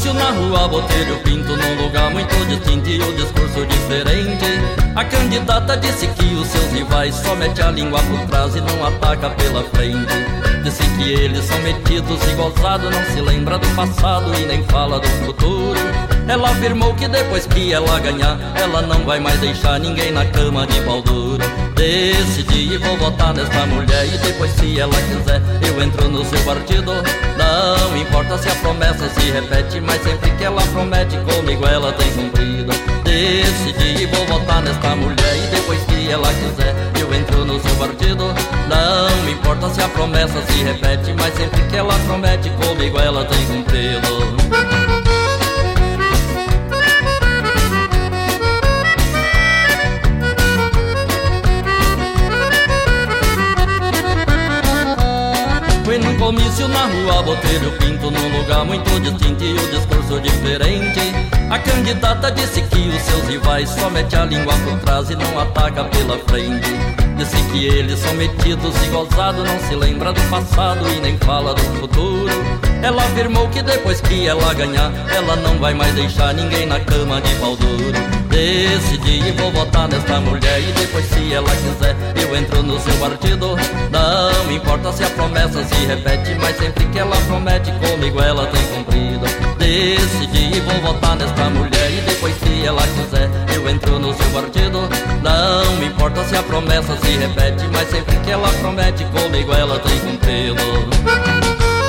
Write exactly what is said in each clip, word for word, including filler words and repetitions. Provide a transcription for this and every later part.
comício na rua Botelho Pinto, num lugar muito distinto e o discurso diferente. A candidata disse que os seus rivais só mete a língua por trás e não ataca pela frente. Disse que eles são metidos e gozados, não se lembra do passado e nem fala do futuro. Ela afirmou que depois que ela ganhar, ela não vai mais deixar ninguém na cama de pau duro. Decidi e vou votar nesta mulher, e depois se ela quiser eu entro no seu partido. Não importa se a promessa se repete, mas sempre que ela promete comigo ela tem cumprido. Decidi e vou votar nesta mulher, e depois que ela quiser eu entro no seu partido. Não importa se a promessa se repete, mas sempre que ela promete comigo ela tem cumprido. Fui num comício na rua Botelho Pinto, num lugar muito distinto e o discurso diferente. A candidata disse que os seus rivais só mete a língua por trás e não ataca pela frente. Disse que eles são metidos e gozados, não se lembra do passado e nem fala do futuro. Ela afirmou que depois que ela ganhar, ela não vai mais deixar ninguém na cama de pau duro. Decidi e vou votar nesta mulher, e depois se ela quiser eu entro no seu partido. Não importa se a promessa se repete, mas sempre que ela promete comigo ela tem cumprido. Decidi e vou votar nesta mulher, e depois se ela quiser eu entro no seu partido. Não importa se a promessa se repete, mas sempre que ela promete comigo ela tem cumprido.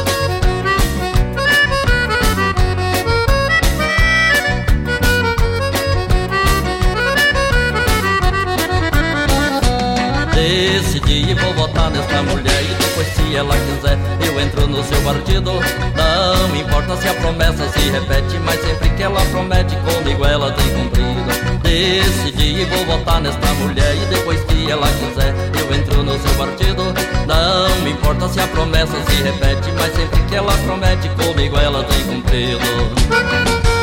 Decidi e vou votar nesta mulher, e depois se ela quiser eu entro no seu partido. Não importa se a promessa se repete, mas sempre que ela promete comigo ela tem cumprido. Decidi e vou votar nesta mulher, e depois que ela quiser eu entro no seu partido. Não importa se a promessa se repete, mas sempre que ela promete comigo ela tem cumprido.